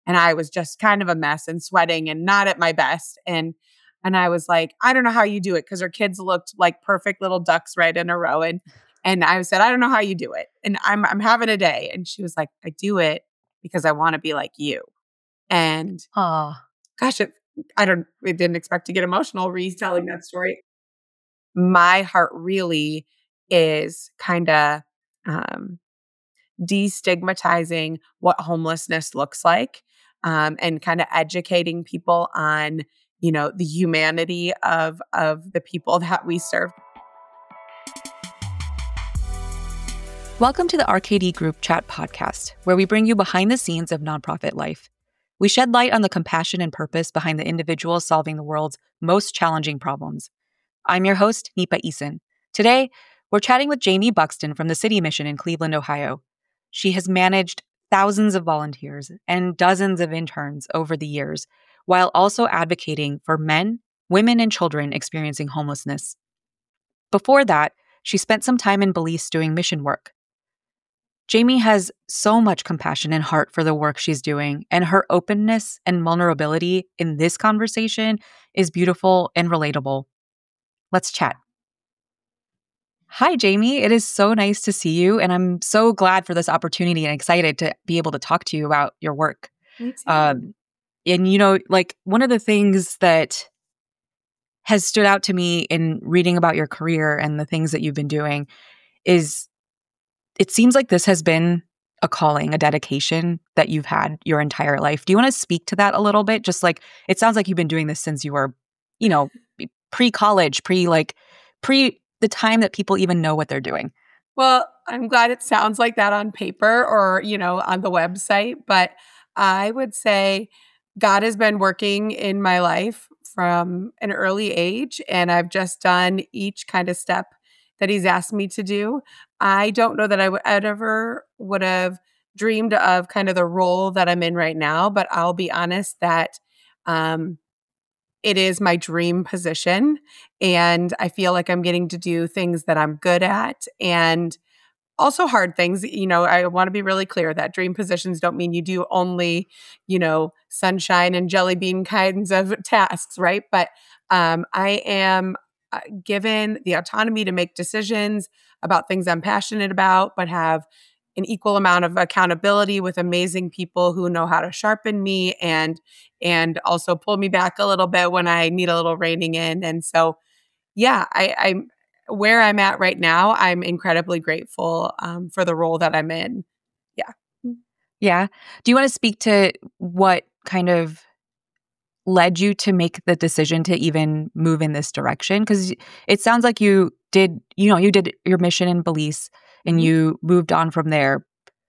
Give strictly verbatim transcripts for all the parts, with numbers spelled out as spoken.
and I was just kind of a mess and sweating and not at my best. And and I was like, I don't know how you do it, because her kids looked like perfect little ducks right in a row. And and I said, I don't know how you do it. And I'm I'm having a day. And she was like, I do it because I want to be like you. And Aw. gosh, it, I don't, I didn't expect to get emotional retelling that story. My heart really is kind of um, destigmatizing what homelessness looks like, um, and kind of educating people on, you know, the humanity of of the people that we serve. Welcome to the R K D Group Chat podcast, where we bring you behind the scenes of nonprofit life. We shed light on the compassion and purpose behind the individuals solving the world's most challenging problems. I'm your host, Nipa Eason. Today, we're chatting with Jamie Buxton from the City Mission in Cleveland, Ohio. She has managed thousands of volunteers and dozens of interns over the years, while also advocating for men, women, and children experiencing homelessness. Before that, she spent some time in Belize doing mission work. Jamie has so much compassion and heart for the work she's doing, and her openness and vulnerability in this conversation is beautiful and relatable. Let's chat. Hi, Jamie. It is so nice to see you, and I'm so glad for this opportunity and excited to be able to talk to you about your work. Me too. Um, and, you know, like one of the things that has stood out to me in reading about your career and the things that you've been doing is it seems like this has been a calling, a dedication that you've had your entire life. Do you want to speak to that a little bit? Just like, it sounds like you've been doing this since you were, you know, pre-college, pre like, pre the time that people even know what they're doing. Well, I'm glad it sounds like that on paper or, you know, on the website. But I would say God has been working in my life from an early age, and I've just done each kind of step that he's asked me to do. I don't know that I w- I'd ever would have dreamed of kind of the role that I'm in right now, but I'll be honest that um, it is my dream position. And I feel like I'm getting to do things that I'm good at and also hard things. You know, I want to be really clear that dream positions don't mean you do only, you know, sunshine and jelly bean kinds of tasks, right? But um, I am uh, given the autonomy to make decisions about things I'm passionate about, but have an equal amount of accountability with amazing people who know how to sharpen me and and also pull me back a little bit when I need a little reining in. And so, yeah, I, I'm where I'm at right now. I'm incredibly grateful um, for the role that I'm in. Yeah. Yeah. Do you want to speak to what kind of led you to make the decision to even move in this direction? Because it sounds like you did, you know, you did your mission in Belize and Mhm. you moved on from there.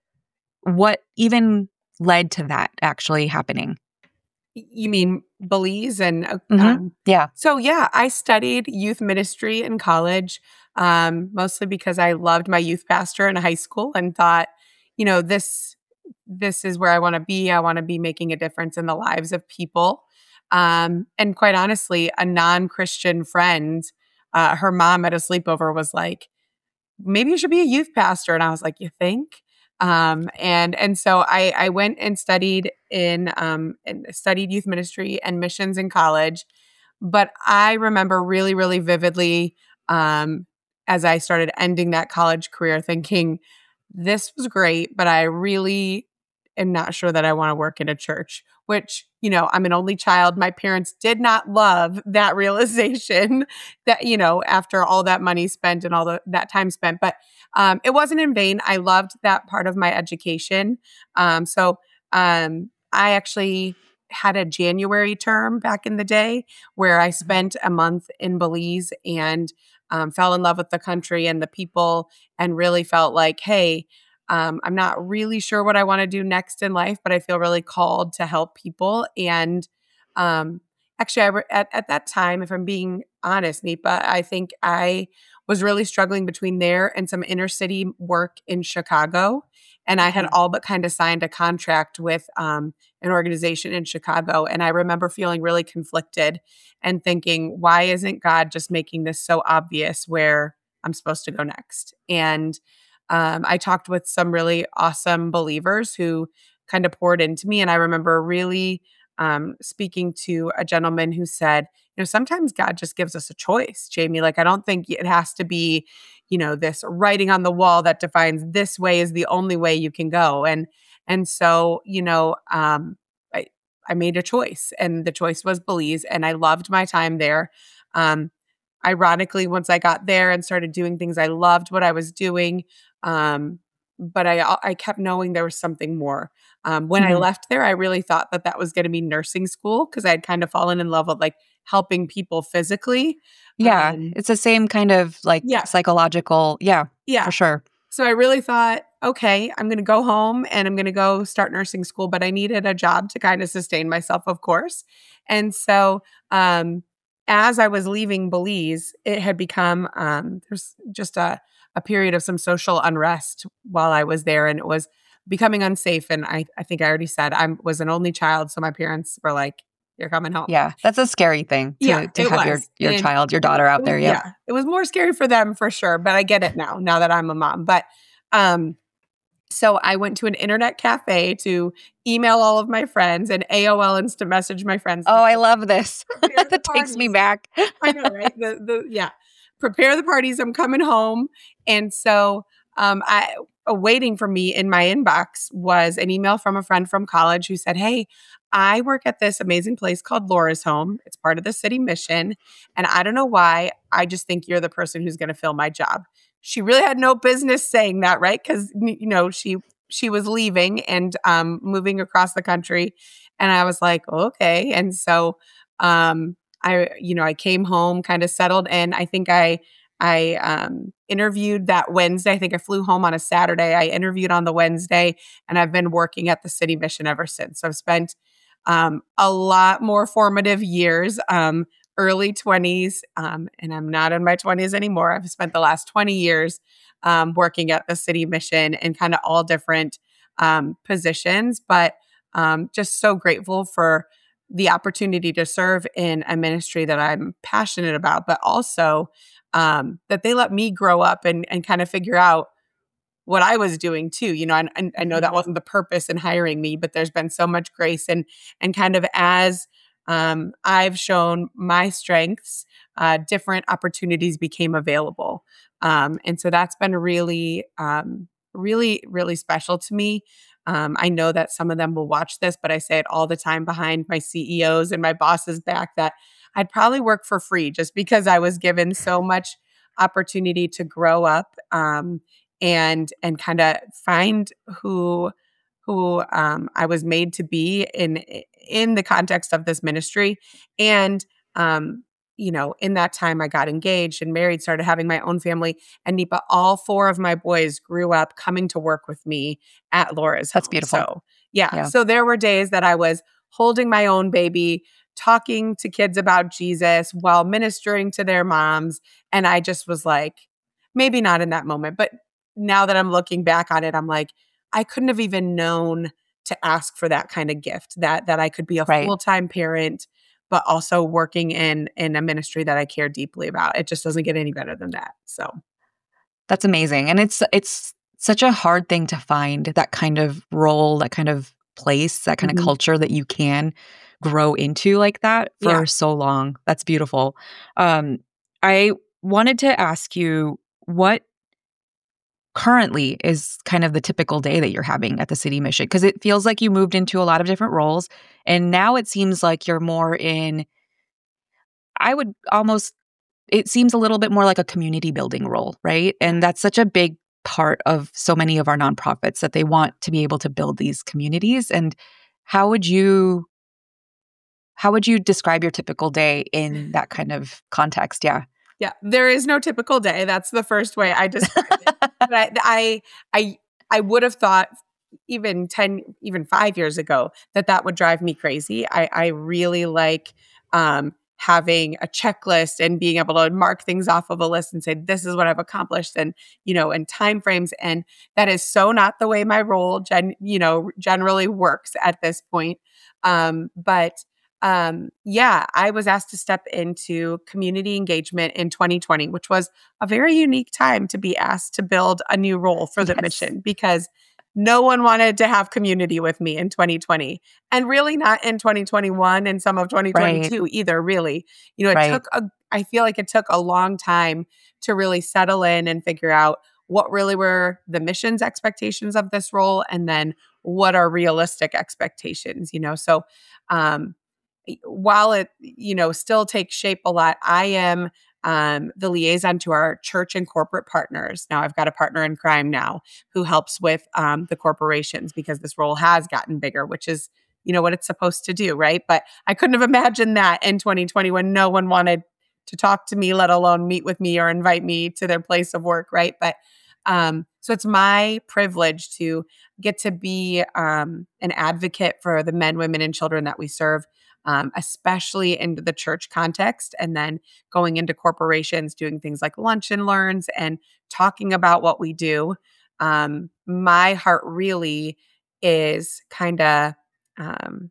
What even led to that actually happening? You mean Belize and uh, Mm-hmm. um, Yeah. so yeah, I studied youth ministry in college, um, mostly because I loved my youth pastor in high school and thought, you know, this this is where I want to be. I want to be making a difference in the lives of people. Um, and quite honestly, a non-Christian friend, uh, her mom at a sleepover was like, maybe you should be a youth pastor. And I was like, you think? Um, and and so I I went and studied in um and studied youth ministry and missions in college. But I remember really, really vividly um as I started ending that college career thinking, this was great, but I really am not sure that I want to work in a church, which, you know, I'm an only child. My parents did not love that realization that, you know, after all that money spent and all the, that time spent, but um, it wasn't in vain. I loved that part of my education. Um, so um, I actually had a January term back in the day where I spent a month in Belize and um, fell in love with the country and the people and really felt like, hey, um, I'm not really sure what I want to do next in life, but I feel really called to help people. And um, actually, I re- at, at that time, if I'm being honest, Nipa, I think I was really struggling between there and some inner city work in Chicago. And I had Mhm. all but kind of signed a contract with um, an organization in Chicago. And I remember feeling really conflicted and thinking, why isn't God just making this so obvious where I'm supposed to go next? And um, I talked with some really awesome believers who kind of poured into me. And I remember really um, speaking to a gentleman who said, you know, sometimes God just gives us a choice, Jamie. Like, I don't think it has to be, you know, this writing on the wall that defines this way is the only way you can go. And, and so, you know, um, I, I made a choice, and the choice was Belize, and I loved my time there. Um, ironically, once I got there and started doing things, I loved what I was doing. Um, but I, I kept knowing there was something more. Um, when I Mhm. left there, I really thought that that was going to be nursing school, because I had kind of fallen in love with like helping people physically. Yeah, Um, it's the same kind of like yeah, psychological, yeah, yeah. for sure. So I really thought, okay, I'm going to go home and I'm going to go start nursing school, but I needed a job to kind of sustain myself, of course. And so, um, as I was leaving Belize, it had become, um, there's just a, a period of some social unrest while I was there, and it was becoming unsafe. And I, I think I already said I was an only child. So my parents were like, you're coming home. Yeah, that's a scary thing Yeah, to to it have your was. your And child, your daughter it out was, there, yep. yeah, it was more scary for them for sure, but I get it now, now that I'm a mom. But, um, so I went to an internet cafe to email all of my friends and A O L Instant Message my friends. Oh, I love this. Prepare the That takes me parties. back. I know, right? The the yeah. Prepare the parties. I'm coming home. And so um I uh, waiting for me in my inbox was an email from a friend from college who said, "Hey, I work at this amazing place called Laura's Home. It's part of the city mission. And I don't know why. I just think you're the person who's going to fill my job." She really had no business saying that, right? Because you know, she she was leaving and um moving across the country. And I was like, okay. And so um I, you know, I came home, kind of settled in. I think I, I um, interviewed that Wednesday. I think I flew home on a Saturday. I interviewed on the Wednesday, and I've been working at the city mission ever since. So I've spent um, a lot more formative years, um, early twenties, um, and I'm not in my twenties anymore. I've spent the last twenty years um, working at the city mission in kind of all different um, positions, but um, just so grateful for the opportunity to serve in a ministry that I'm passionate about, but also um, that they let me grow up and and kind of figure out what I was doing too. You know, and, and I know that Mhm. wasn't the purpose in hiring me, but there's been so much grace, and and kind of as um, I've shown my strengths, uh, different opportunities became available, um, and so that's been really, um, really, really special to me. Um, I know that some of them will watch this, but I say it all the time behind my C E Os and my boss's back that I'd probably work for free just because I was given so much opportunity to grow up. Um, and and kind of find who who um, I was made to be in in the context of this ministry. And um, you know, in that time, I got engaged and married, started having my own family. And Nipa, all four of my boys grew up coming to work with me at Laura's That's Home. beautiful. So yeah, Yeah. so there were days that I was holding my own baby, talking to kids about Jesus while ministering to their moms, and I just was like, maybe not in that moment, but now that I'm looking back on it, I'm like, I couldn't have even known to ask for that kind of gift, that that I could be a Right. full-time parent, but also working in in a ministry that I care deeply about. It just doesn't get any better than that. So, That's amazing, and it's it's such a hard thing to find, that kind of role, that kind of place, that kind of mhm. culture that you can grow into like that Yeah. for so long. That's beautiful. Um, I wanted to ask you what currently is kind of the typical day that you're having at the city mission, because it feels like you moved into a lot of different roles, and now it seems like you're more in, I would almost, it seems a little bit more like a community building role, right? And that's such a big part of so many of our nonprofits, that they want to be able to build these communities. And how would you how would you describe your typical day in that kind of context? Yeah. Yeah, there is no typical day. That's the first way I describe it. But I I I would have thought even ten, even five years ago that that would drive me crazy. I I really like um having a checklist and being able to mark things off of a list and say this is what I've accomplished, and you know, and timeframes, and that is so not the way my role gen, you know, generally works at this point. Um but um, yeah, I was asked to step into community engagement in twenty twenty, which was a very unique time to be asked to build a new role for the Yes. mission, because no one wanted to have community with me in twenty twenty, and really not in twenty twenty-one and some of Right. twenty twenty-two either, really. You know, it Right. took a I feel like it took a long time to really settle in and figure out what really were the mission's expectations of this role, and then what are realistic expectations, you know? So, um, y- while it, you know, still takes shape a lot, I am um, the liaison to our church and corporate partners. Now I've got a partner in crime now who helps with um, the corporations because this role has gotten bigger, which is, you know, what it's supposed to do, right? But I couldn't have imagined that in twenty twenty when no one wanted to talk to me, let alone meet with me or invite me to their place of work, right? But um, so it's my privilege to get to be um, an advocate for the men, women, and children that we serve, um, especially in the church context, and then going into corporations, doing things like lunch and learns and talking about what we do. Um, my heart really is kind of um,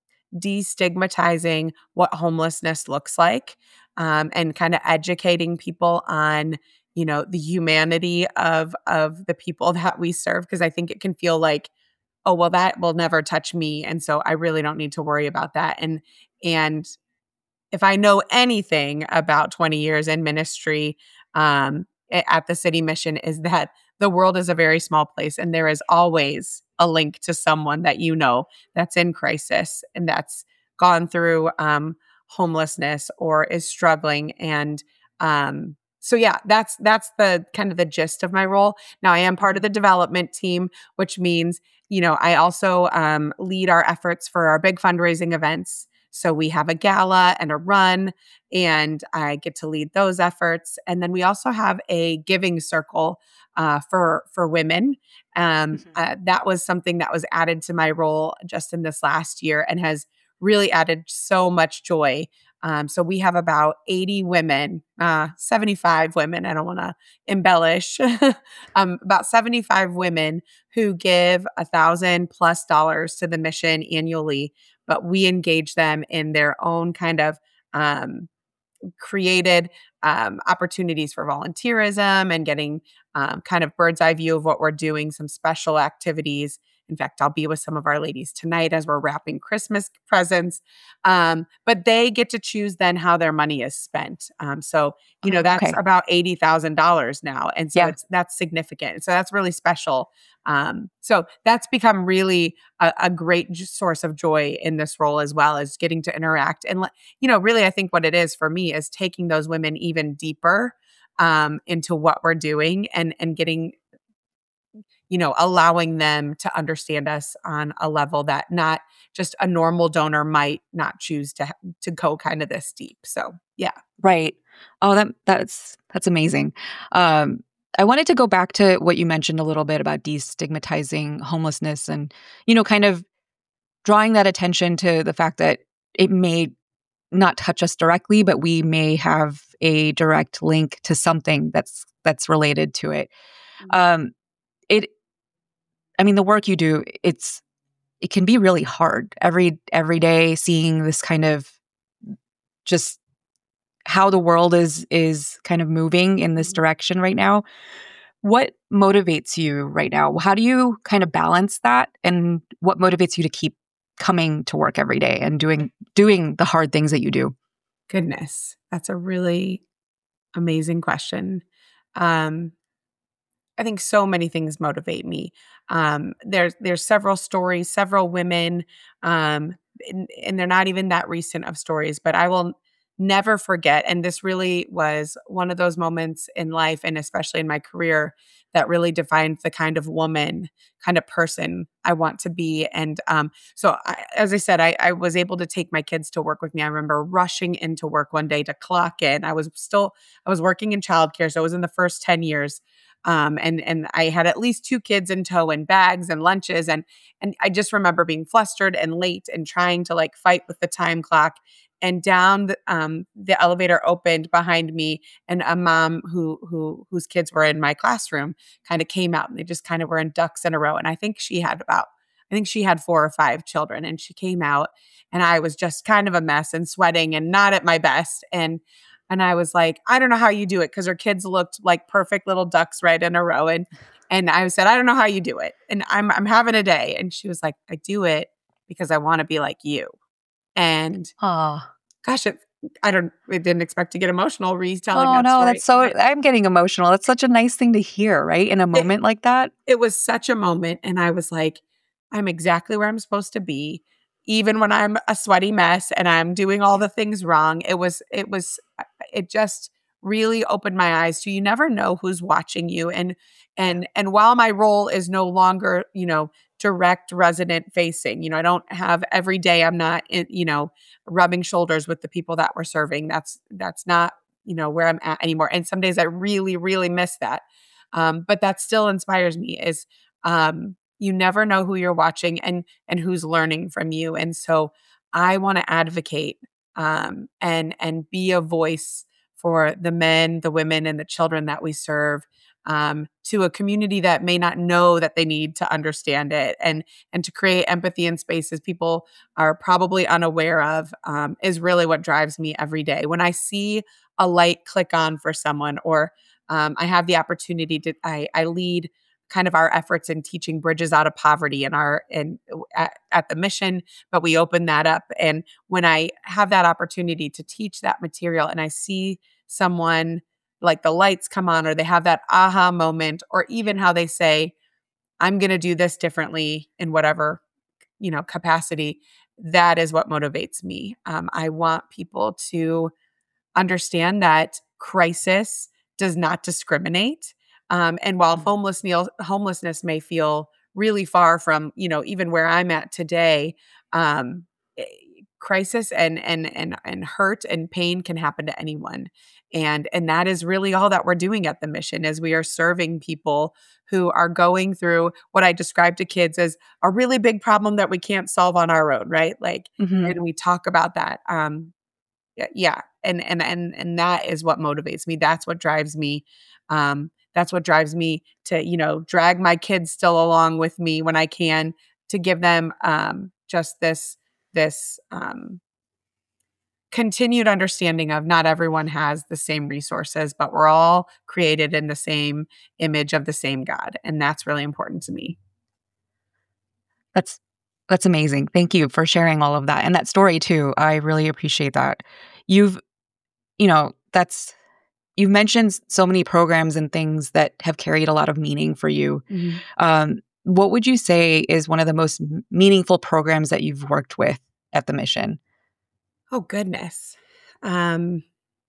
destigmatizing what homelessness looks like, um, and kind of educating people on, you know, the humanity of of the people that we serve, because I think it can feel like, oh, well, that will never touch me, and so I really don't need to worry about that. And and if I know anything about twenty years in ministry, um, a- at the city mission, is that the world is a very small place and there is always a link to someone that you know that's in crisis and that's gone through um, homelessness or is struggling. And um, so, yeah, that's that's the kind of the gist of my role. Now, I am part of the development team, which means, you know, I also um, lead our efforts for our big fundraising events. So we have a gala and a run, and I get to lead those efforts. And then we also have a giving circle uh, for for women. Um, Mhm. uh, that was something that was added to my role just in this last year and has really added so much joy. Um, so we have about eighty women, uh, seventy-five women. I don't want to embellish. um, about seventy-five women who give a thousand plus dollars to the mission annually, but we engage them in their own kind of um, created um, opportunities for volunteerism and getting um, kind of bird's eye view of what we're doing, some special activities. In fact, I'll be with some of our ladies tonight as we're wrapping Christmas presents. Um, but they get to choose then how their money is spent. Um, so, you know, Oh, that's okay. about eighty thousand dollars now. And so Yeah. it's that's significant. So that's really special. Um, so that's become really a, a great j- source of joy in this role, as well as getting to interact and let you know, really, I think what it is for me is taking those women even deeper um, into what we're doing, and and getting, you know, allowing them to understand us on a level that not just a normal donor might not choose to ha- to go kind of this deep. So yeah, Right. Oh, that that's that's amazing. Um, I wanted to go back to what you mentioned a little bit about destigmatizing homelessness and, you know, kind of drawing that attention to the fact that it may not touch us directly, but we may have a direct link to something that's that's related to it. Mhm. Um, it I mean, the work you do, it's it can be really hard every every day seeing this kind of just how the world is is kind of moving in this Mhm. direction right now. What motivates you right now? How do you kind of balance that, and what motivates you to keep coming to work every day and doing doing the hard things that you do? Goodness, that's a really amazing question. Um, I think so many things motivate me. Um, there's there's several stories, several women, um, and, and they're not even that recent of stories, but I will never forget. And this really was one of those moments in life, and especially in my career, that really defined the kind of woman, kind of person I want to be. And um, so, I, as I said, I, I was able to take my kids to work with me. I remember rushing into work one day to clock in. I was still I was working in childcare, so it was in the first ten years, um, and and I had at least two kids in tow and bags and lunches, and and I just remember being flustered and late and trying to like fight with the time clock. And down the, um, the elevator opened behind me, and a mom who who whose kids were in my classroom kind of came out, and they just kind of were in ducks in a row. And I think she had about I think she had four or five children, and she came out, and I was just kind of a mess and sweating and not at my best. And and I was like, I don't know how you do it, because her kids looked like perfect little ducks right in a row. And And I said, I don't know how you do it. And I'm I'm having a day. And she was like, I do it because I want to be like you. And Oh. gosh, it, I don't I didn't expect to get emotional retelling Oh, that no, that's story. so But I'm getting emotional. That's such a nice thing to hear, right? In a it moment like that? it was such a moment. And I was like, I'm exactly where I'm supposed to be. Even when I'm a sweaty mess and I'm doing all the things wrong, it was it was uh, it just really opened my eyes to you never know who's watching you. And Yeah. and and while my role is no longer, you know, direct resident facing, you know, I don't have every day I'm not in, you know, rubbing shoulders with the people that we're serving. That's that's not, you know, where I'm at anymore. And some days I really really miss that. Um, but that still inspires me is um you never know who you're watching and and who's learning from you. And so I want to advocate um, and and be a voice for the men, the women, and the children that we serve um, to a community that may not know that they need to understand it, and and to create empathy in spaces people are probably unaware of um, is really what drives me every day. When I see a light click on for someone, or um, I have the opportunity to, I, I lead kind of our efforts in teaching bridges out of poverty in our in at, at the mission, but we open that up. And when I have that opportunity to teach that material and I see someone like the lights come on, or they have that aha moment, or even how they say I'm going to do this differently in whatever, you know, capacity, that is what motivates me. um, I want people to understand that crisis does not discriminate. Um, and while Mm. homelessness homelessness may feel really far from, you know, even where I'm at today, um, eh, crisis and and and and hurt and pain can happen to anyone. And and that is really all that we're doing at the mission, is we are serving people who are going through what I describe to kids as a really big problem that we can't solve on our own, right? Like, Mhm. and we talk about that. Um, yeah, yeah, and and and and that is what motivates me. That's what drives me. Um, that's what drives me to, you know, drag my kids still along with me when I can, to give them um, just this this um, continued understanding of not everyone has the same resources, but we're all created in the same image of the same God, and that's really important to me. That's that's amazing. Thank you for sharing all of that, and that story too. I really appreciate that. You've you know, that's you've mentioned s so many programs and things that have carried a lot of meaning for you. Mhm. Um, what would you say is one of the most m meaningful programs that you've worked with at the mission? Oh goodness. Um,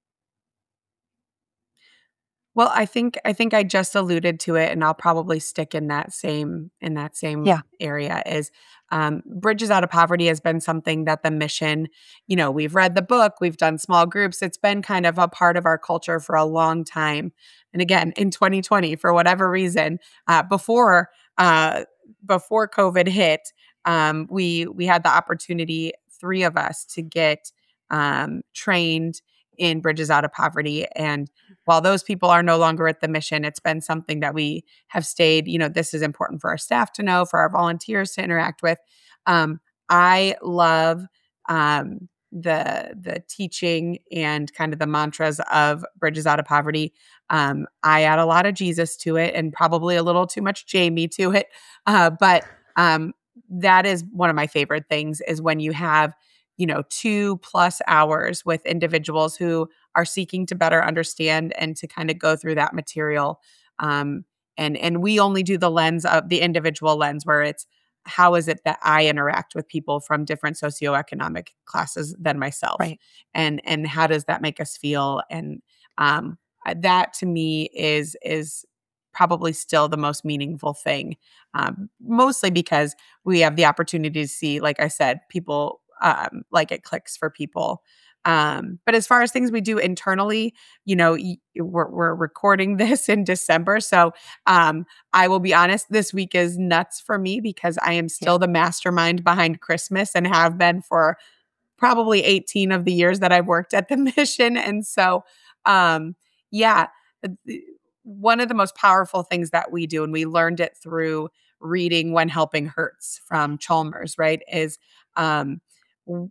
Well, I think I think I just alluded to it, and I'll probably stick in that same in that same Yeah. area is um, Bridges Out of Poverty has been something that the mission, you know, we've read the book, we've done small groups. It's been kind of a part of our culture for a long time. And again, in twenty twenty, for whatever reason, uh, before uh, before COVID hit, um, we we had the opportunity, three of us, to get um, trained in Bridges Out of Poverty. And while those people are no longer at the mission, it's been something that we have stayed, you know, this is important for our staff to know, for our volunteers to interact with. Um, I love um, the the teaching and kind of the mantras of Bridges Out of Poverty. Um, I add a lot of Jesus to it and probably a little too much Jamie to it. Uh, but um, that is one of my favorite things, is when you have, you know, two plus hours with individuals who are seeking to better understand and to kind of go through that material. Um, and and we only do the lens of the individual lens, where it's how is it that I interact with people from different socioeconomic classes than myself, Right. and and how does that make us feel? And um, uh, that to me is is probably still the most meaningful thing, um, mostly because we have the opportunity to see, like I said, people um, like it clicks for people. Um, but as far as things we do internally, you know, y- we're, we're recording this in December. So um, I will be honest, this week is nuts for me because I am Yeah. still the mastermind behind Christmas and have been for probably eighteen of the years that I've worked at the mission. And so, um, yeah, uh, th- one of the most powerful things that we do, and we learned it through reading When Helping Hurts from Chalmers, right, is um,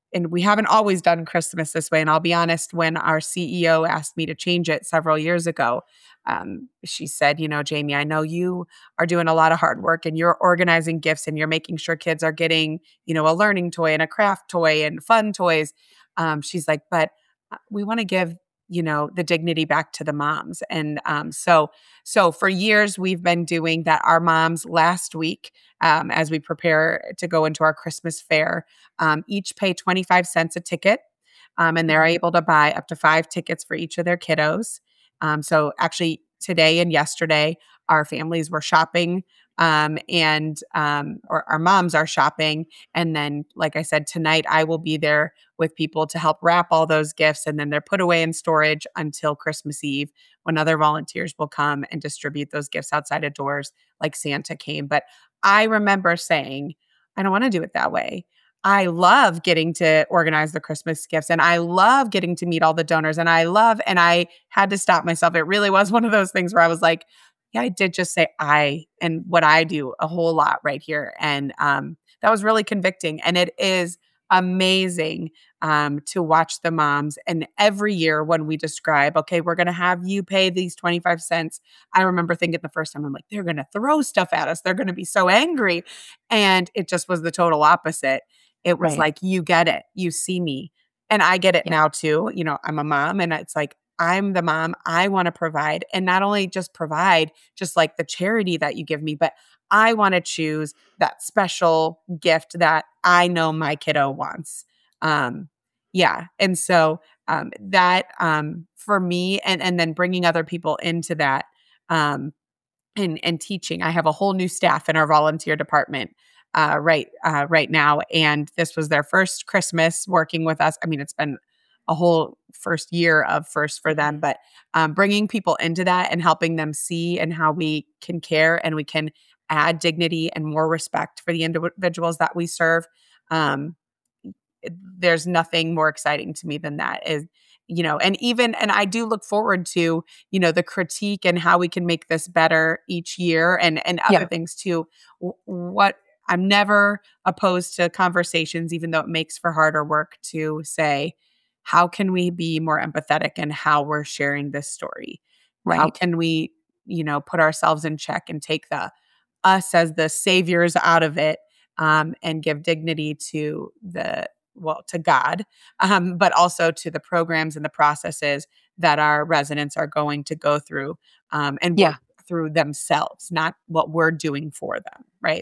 and we haven't always done Christmas this way. And I'll be honest, when our C E O asked me to change it several years ago, um, she said, you know, Jamie, I know you are doing a lot of hard work and you're organizing gifts and you're making sure kids are getting, you know, a learning toy and a craft toy and fun toys. Um, she's like, but uh, we want to give, you know, the dignity back to the moms. And um, so, so for years we've been doing that. Our moms last week, um, as we prepare to go into our Christmas fair, um, each pay twenty-five cents a ticket. Um, and they're Mhm. able to buy up to five tickets for each of their kiddos. Um, so actually today and yesterday, our families were shopping, um, and um, or our moms are shopping. And then, like I said, tonight I will be there with people to help wrap all those gifts. And then they're put away in storage until Christmas Eve when other volunteers will come and distribute those gifts outside of doors like Santa came. But I remember saying, I don't want to do it that way. I love getting to organize the Christmas gifts and I love getting to meet all the donors and I love, and I had to stop myself. It really was one of those things where I was like, yeah, I did just say I and what I do a whole lot right here. And um, that was really convicting. And it is amazing um, to watch the moms. And every year when we describe, okay, we're going to have you pay these twenty-five cents. I remember thinking the first time, I'm like, they're going to throw stuff at us. They're going to be so angry. And it just was the total opposite. It was Right. like, you get it. You see me. And I get it Yeah. now too. You know, I'm a mom and it's like, I'm the mom. I want to provide and not only just provide, just like the charity that you give me, but I want to choose that special gift that I know my kiddo wants. Um, yeah. And so um, that um, for me, and and then bringing other people into that, um, and and teaching. I have a whole new staff in our volunteer department uh, right uh, right now, and this was their first Christmas working with us. I mean, it's been a whole first year of first for them, Mhm. but um, bringing people into that and helping them see and how we can care and we can add dignity and more respect for the individuals that we serve. Um, it- there's nothing more exciting to me than that is, you know, and even, and I do look forward to, you know, the critique and how we can make this better each year and, and other Yeah. things too. W- What I'm never opposed to conversations, even though it makes for harder work to say, how can we be more empathetic in how we're sharing this story? How Right. can we, you know, put ourselves in check and take the us as the saviors out of it, um, and give dignity to the well to God, um, but also to the programs and the processes that our residents are going to go through um, and work Yeah. through themselves, not what we're doing for them, right?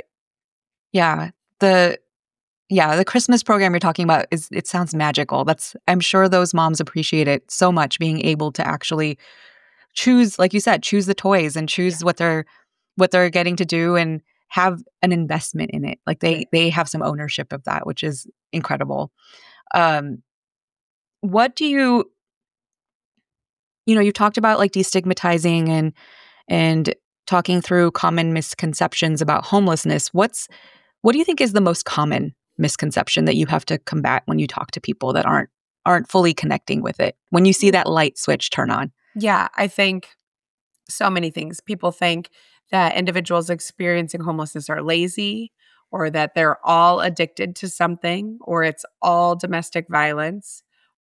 Yeah. The yeah, the Christmas program you're talking about is it sounds magical. That's I'm sure those moms appreciate it so much being able to actually choose, like you said, choose the toys and Yeah, choose what they're what they're getting to do and have an investment in it. Like they right. they have some ownership of that, which is incredible. Um, what do you you know, you talked about like destigmatizing and and talking through common misconceptions about homelessness. What's what do you think is the most common misconception that you have to combat when you talk to people that aren't aren't fully connecting with it? When you see that light switch turn on? Yeah, I think so many things. People think that individuals experiencing homelessness are lazy or that they're all addicted to something or it's all domestic violence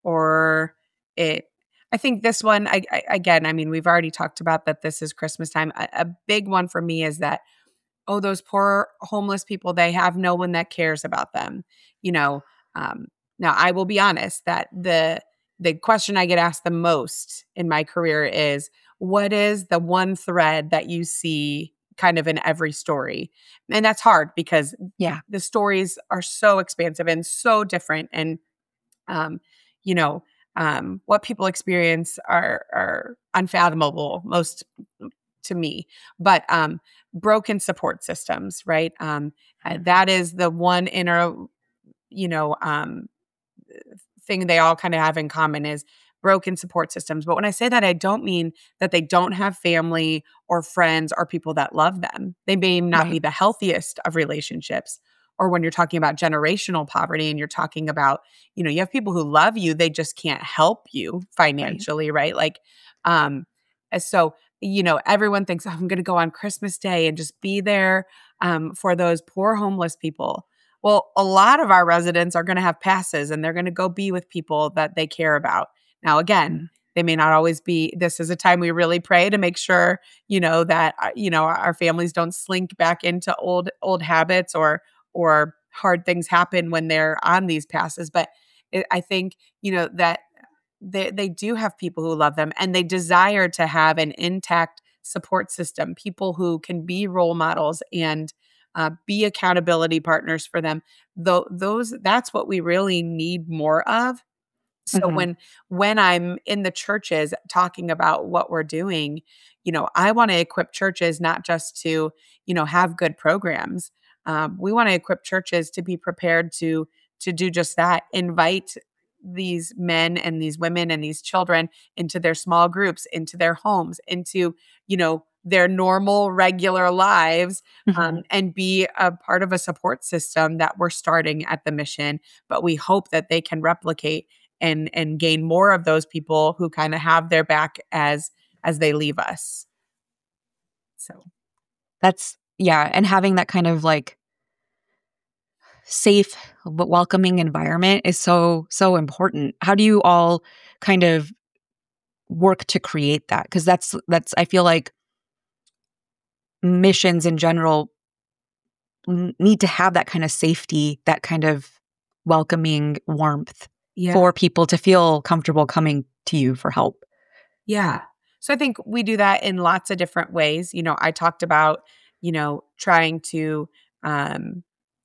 or it I think this one I, I again, I mean, we've already talked about that this is Christmas time. A, a big one for me is that, oh, those poor homeless people, they have no one that cares about them. You know, um, now I will be honest that the the question I get asked the most in my career is, what is the one thread that you see kind of in every story? And that's hard because Yeah, the stories are so expansive and so different. And um, you know, um, what people experience are are unfathomable most to me. But um, broken support systems, right? Um, uh, that is the one inner, you know, um, thing they all kind of have in common is broken support systems. But when I say that, I don't mean that they don't have family or friends or people that love them. They may not be right, the healthiest of relationships. Or when you're talking about generational poverty and you're talking about, you know, you have people who love you, they just can't help you right. financially, right? Like, um, uh, so, you know, everyone thinks, "Oh, I'm going to go on Christmas Day and just be there um, for those poor homeless people." Well, a lot of our residents are going to have passes and they're going to go be with people that they care about. Now, again, Mhm. they may not always be. This is a time we really pray to make sure, you know, that uh, you know our families don't slink back into old old habits or or hard things happen when they're on these passes. But it, I think you know that they they do have people who love them and they desire to have an intact support system, people who can be role models and uh, be accountability partners for them. Though those that's what we really need more of. So Mhm. when when I'm in the churches talking about what we're doing, you know, I want to equip churches not just to, you know, have good programs. Um, we want to equip churches to be prepared to to do just that. Invite these men and these women and these children into their small groups, into their homes, into, you know, their normal, regular lives, Mhm. um, and be a part of a support system that we're starting at the mission. But we hope that they can replicate and and gain more of those people who kind of have their back as as they leave us. So, That's yeah, and having that kind of, like, safe but welcoming environment is so, so important. How do you all kind of work to create that? Because that's that's I feel like missions in general n need to have that kind of safety, that kind of welcoming warmth yeah. for people to feel comfortable coming to you for help. Yeah. So I think we do that in lots of different ways. You know, I talked about, you know, trying to um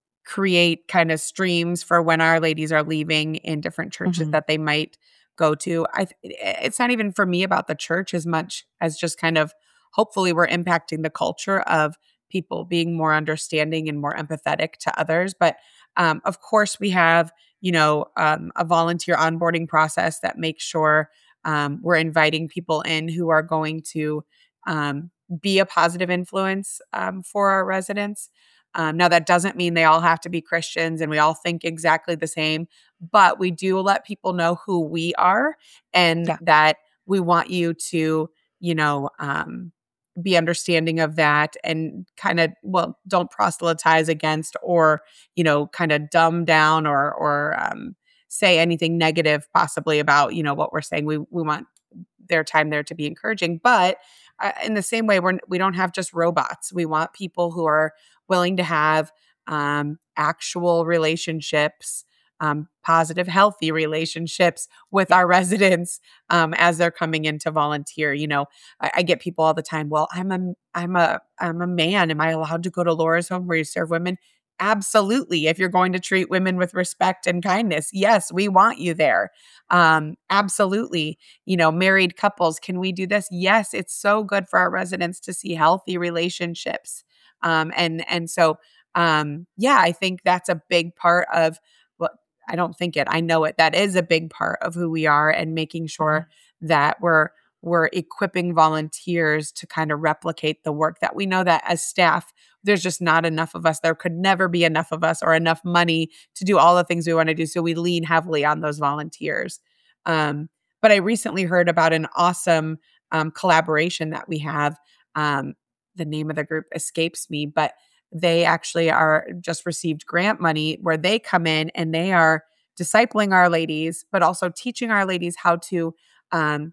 create kind of streams for when our ladies are leaving in different churches Mhm. that they might go to. I th- it's not even for me about the church as much as just kind of hopefully we're impacting the culture of people being more understanding and more empathetic to others. But um, of course, we have you know um, a volunteer onboarding process that makes sure um, we're inviting people in who are going to um, be a positive influence um, for our residents. Um, now, that doesn't mean they all have to be Christians and we all think exactly the same, but we do let people know who we are and Yeah. that we want you to, you know, um, be understanding of that and kind of, well, don't proselytize against or, you know, kind of dumb down or, or, um, say anything negative possibly about, you know, what we're saying. We, we want their time there to be encouraging, but uh, in the same way, we're, we don't have just robots. We want people who are willing to have um, actual relationships, um, positive, healthy relationships with Yeah. our residents um, as they're coming in to volunteer. You know, I, I get people all the time. Well, I'm a, I'm a, I'm a man. Am I allowed to go to Laura's home where you serve women? Absolutely. If you're going to treat women with respect and kindness, yes, we want you there. Um, absolutely. You know, married couples, can we do this? Yes, it's so good for our residents to see healthy relationships um, and and so um, yeah, I think that's a big part of what I don't think it, I know it. That is a big part of who we are and making Mhm. sure that we're we're equipping volunteers to kind of replicate the work that we know that as staff, there's just not enough of us. There could never be enough of us or enough money to do all the things we want to do. So we lean heavily on those volunteers. Um, but I recently heard about an awesome um, collaboration that we have. Um, the name of the group escapes me, but they actually are just received grant money where they come in and they are discipling our ladies, but also teaching our ladies how to um,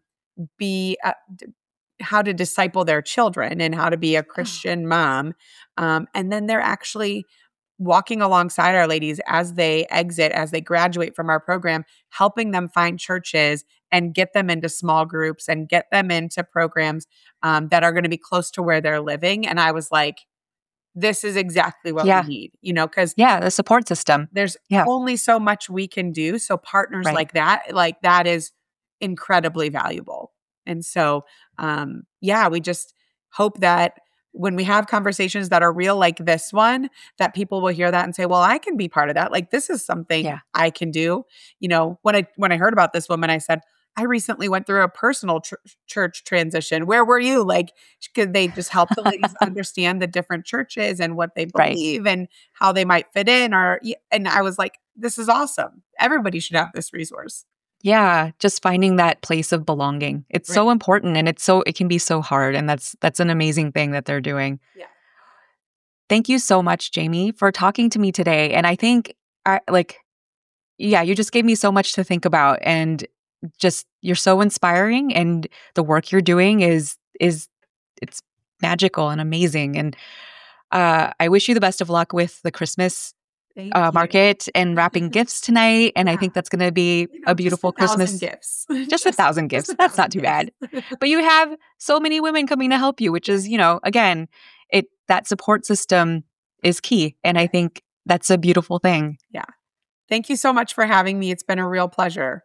be uh, d- how to disciple their children and how to be a Oh, Christian mom. Um, and then they're actually walking alongside our ladies as they exit, as they graduate from our program, helping them find churches and get them into small groups and get them into programs um, that are going to be close to where they're living. And I was like, this is exactly what we yeah. need, you know, because Yeah, the support system. there's Yeah, only so much we can do. So partners right. like that, like that is incredibly valuable. And so, um, yeah, we just hope that when we have conversations that are real like this one, that people will hear that and say, well, I can be part of that. Like this is something Yeah. I can do. You know, when I when I heard about this woman, I said, I recently went through a personal ch- church transition. Where were you? Like, could they just help the ladies understand the different churches and what they Right. believe and how they might fit in? Or, y- and I was like, this is awesome. Everybody should have this resource. Yeah, just finding that place of belonging. It's Right. so important and it's so it can be so hard and that's that's an amazing thing that they're doing. Yeah. Thank you so much, Jamie, for talking to me today. And I think, I like, yeah, you just gave me so much to think about, and just you're so inspiring, and the work you're doing is is it's magical and amazing. And uh, I wish you the best of luck with the Christmas Thank uh, you. market and wrapping gifts tonight. And I Yeah. think that's going to be You know, a beautiful just a thousand Christmas. gifts. Just a thousand just gifts. a That's not thousand too bad. gifts. But you have so many women coming to help you, which is, you know, again, it that support system is key. And I think that's a beautiful thing. Yeah. Thank you so much for having me. It's been a real pleasure.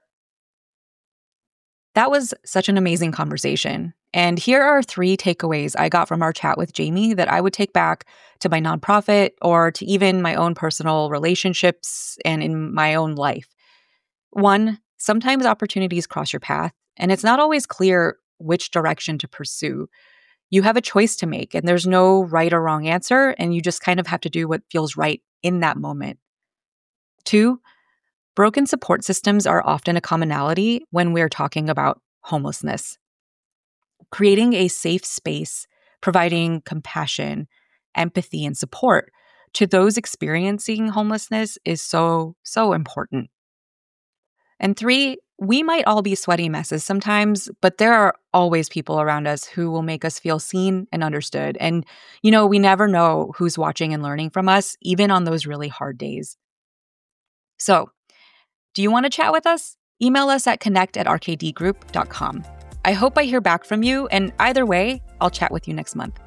That was such an amazing conversation. And here are three takeaways I got from our chat with Jamie that I would take back to my nonprofit or to even my own personal relationships and in my own life. One, sometimes opportunities cross your path, and it's not always clear which direction to pursue. You have a choice to make, and there's no right or wrong answer, and you just kind of have to do what feels right in that moment. Two, broken support systems are often a commonality when we're talking about homelessness. Creating a safe space, providing compassion, empathy, and support to those experiencing homelessness is so, so important. And three, we might all be sweaty messes sometimes, but there are always people around us who will make us feel seen and understood. And, you know, we never know who's watching and learning from us, even on those really hard days. So, do you want to chat with us? Email us at connect at r k d group dot com. I hope I hear back from you, and either way, I'll chat with you next month.